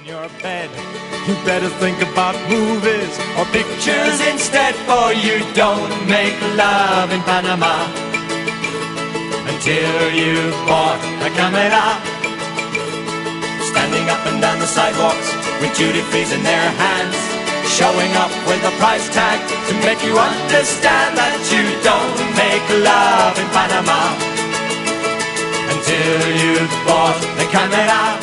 in your bed, you better think about movies or pictures instead, for you don't make love in Panama until you've bought a camera. Standing up and down the sidewalks with duty-frees in their hands, showing up with a price tag to make you understand that you don't make love in Panama until you've bought a camera.